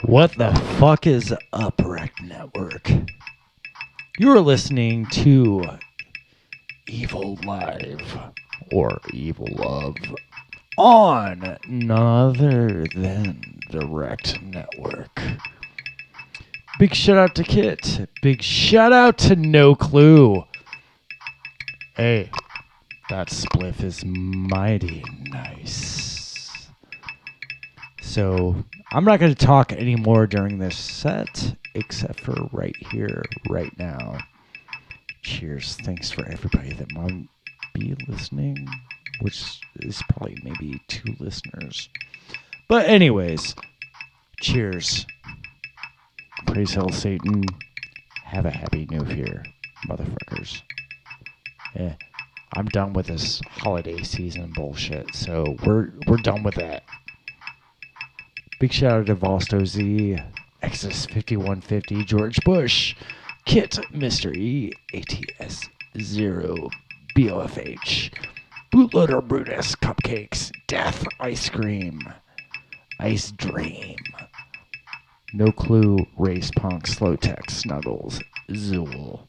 What the fuck is up, Rec Network? You're listening to Evil Live, or Evil Love, on none other than the Rec Network. Big shout out to Kit. Big shout out to No Clue. Hey, that spliff is mighty nice. So, I'm not going to talk anymore during this set, except for right here, right now. Cheers. Thanks for everybody that might be listening, which is probably maybe 2 listeners. But anyways, cheers. Praise Hell Satan. Have a happy new year, motherfuckers. Yeah, I'm done with this holiday season bullshit, so we're done with that. Big shout out to Volsto Z, Exodus 5150, George Bush, Kit, Mr. E, ATS 0, BOFH, Bootloader Brutus, Cupcakes, Death Ice Cream, Ice Dream, No Clue, Race Punk, Slow Tech, Snuggles, Zool,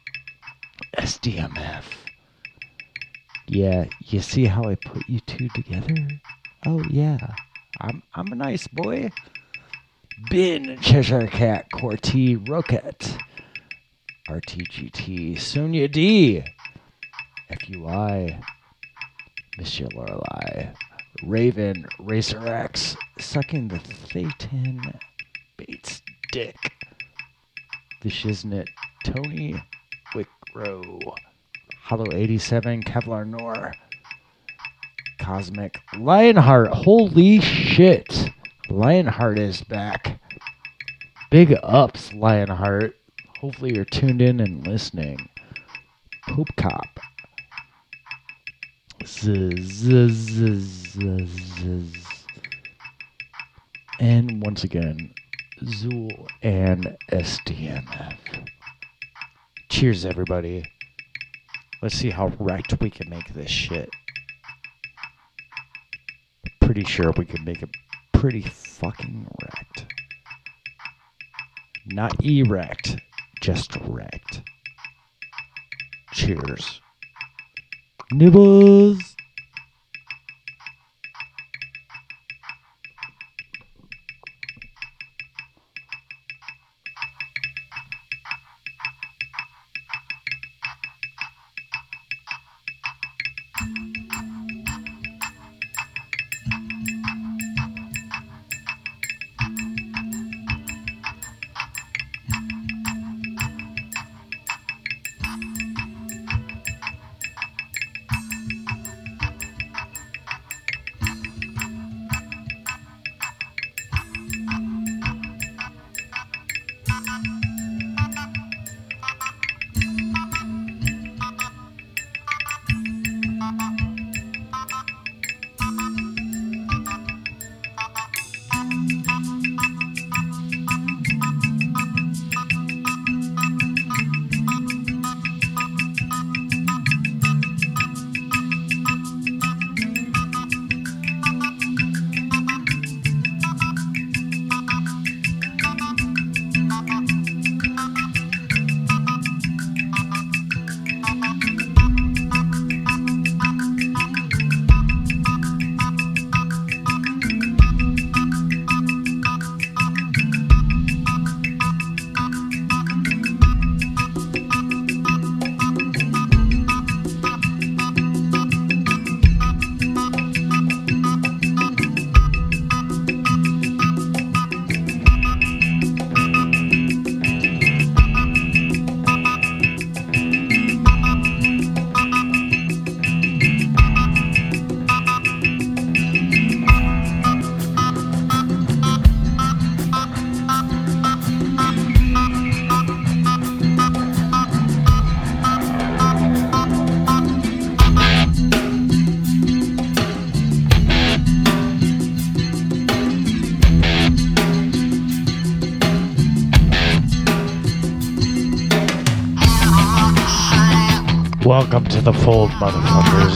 SDMF. Yeah, you see how I put you two together? Oh yeah. I'm a nice boy. Bin, Cheshire Cat, Corti, Roquette, RTGT, Sonia D, FUI, Monsieur Lorelei, Raven, Racer X, Sucking the Thetan, Bates Dick, The Shiznit, Tony, Wickrow, Hollow 87, Kevlar Nor, Cosmic, Lionheart. Holy shit. Lionheart is back. Big ups, Lionheart. Hopefully you're tuned in and listening. Poop Cop. And once again, Zool and SDMF. Cheers, everybody. Let's see how wrecked we can make this shit. Pretty sure we can make it pretty fucking wrecked. Not erect, just wrecked. Cheers. Nibbles. Welcome to the fold, motherfuckers.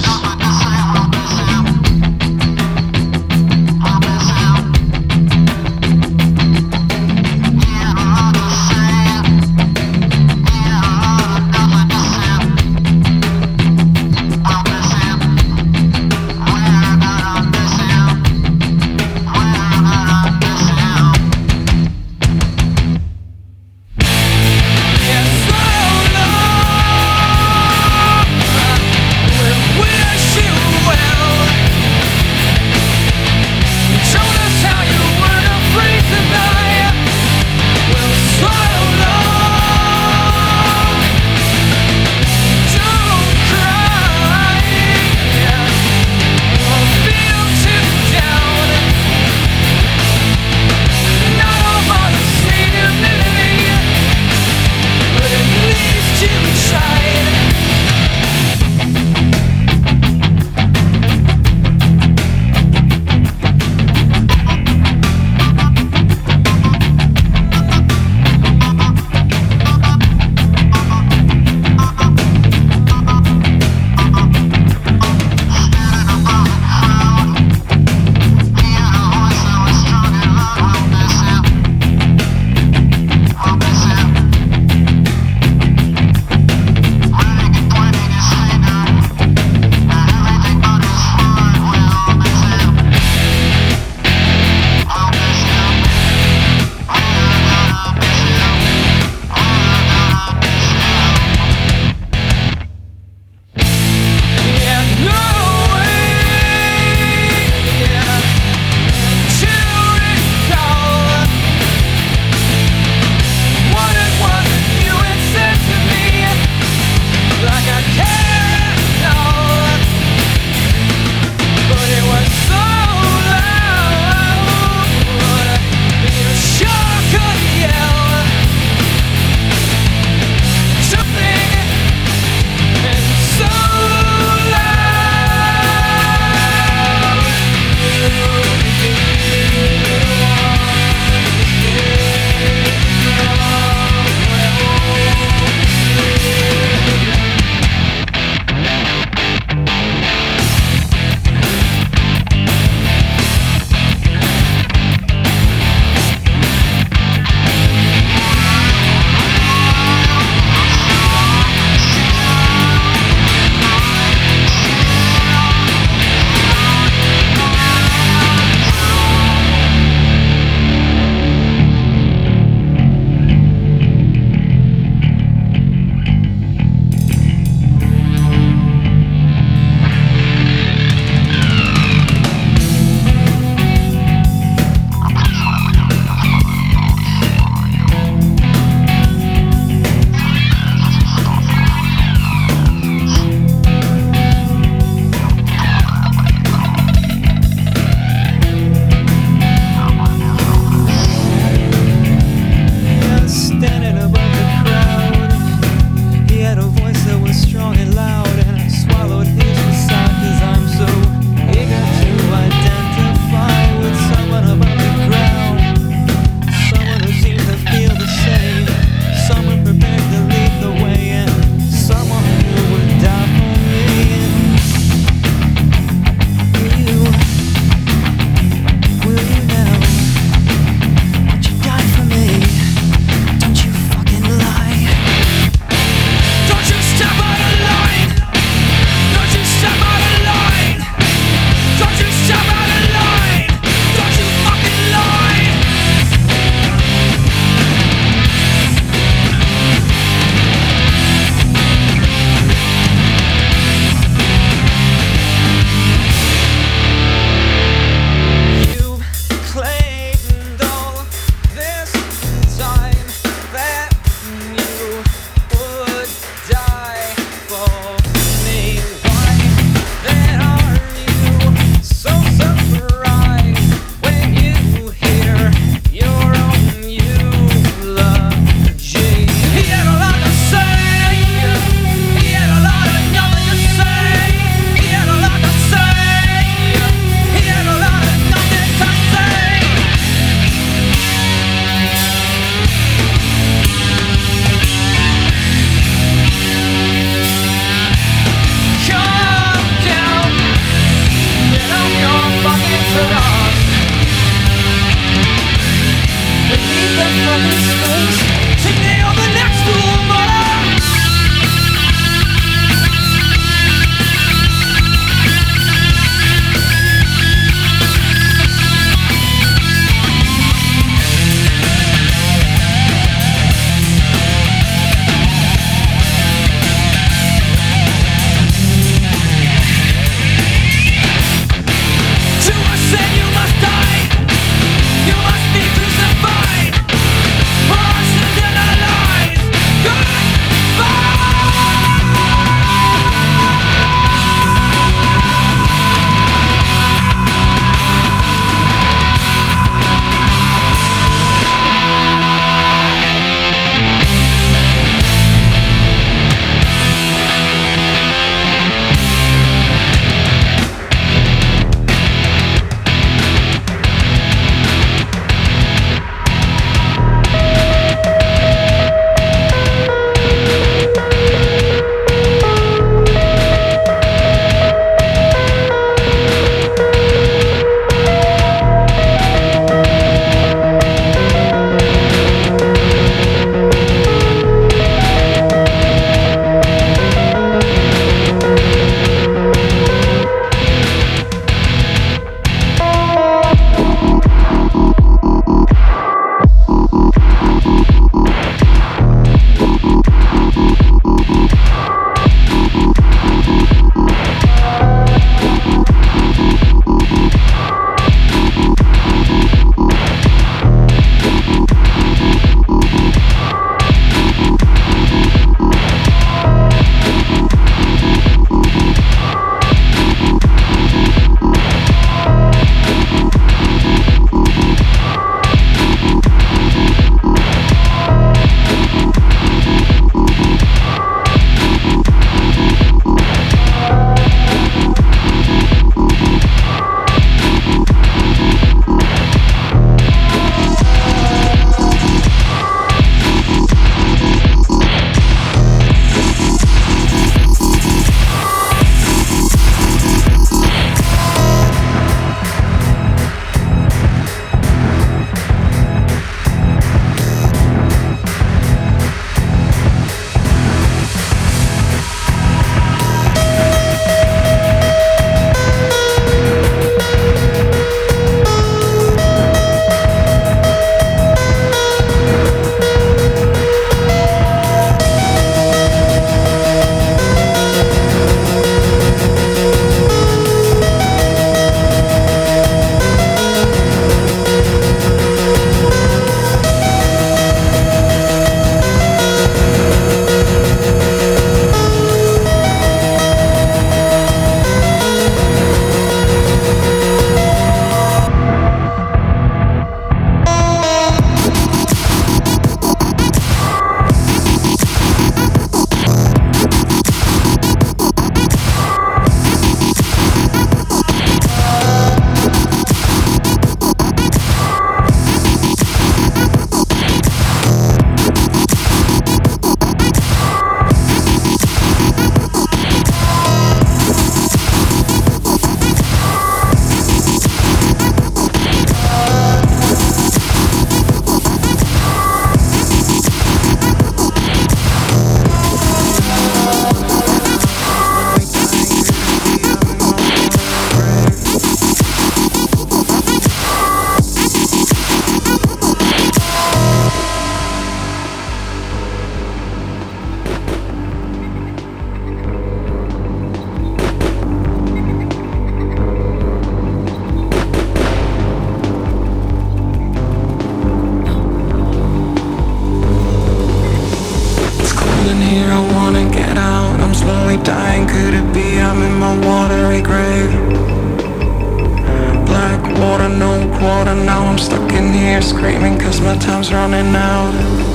water. Now I'm stuck in here screaming 'cause my time's running out.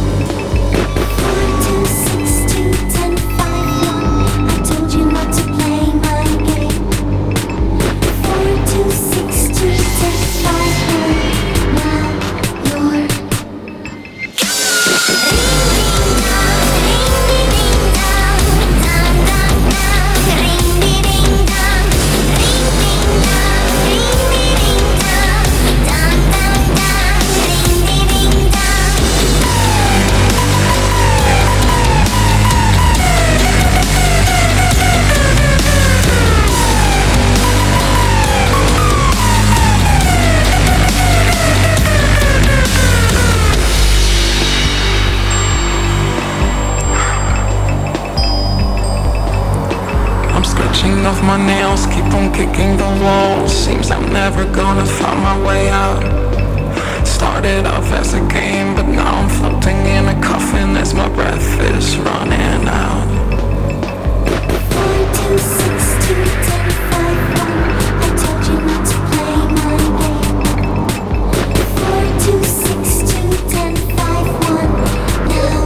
4, 2, 6, 2, 10, 5, 1. I told you not to play my game. 4, 2, 6, 2, 10, 5, 1. Now you're biting off my nails, keep on kicking the walls. Seems I'm never gonna find my way out. Started off as a game, but now I'm floating in a coffin as my breath is running out. 4, 2, 6, 2, 10, 5, 1. I told you not to play my game. 4, 2, 6, 2, 10, 5, 1. Now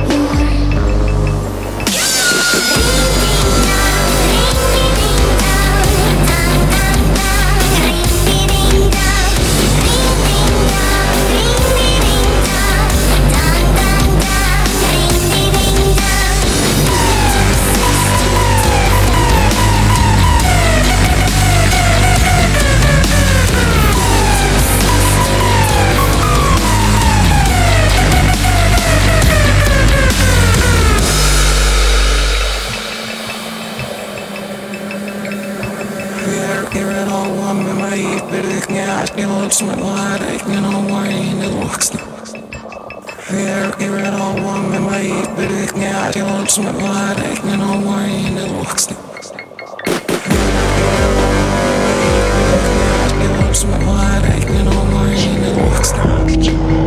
It's my light, I can know why it looks here at all one in my ear, but it it's my light, I can know why it looks it's my light, I can know why it looks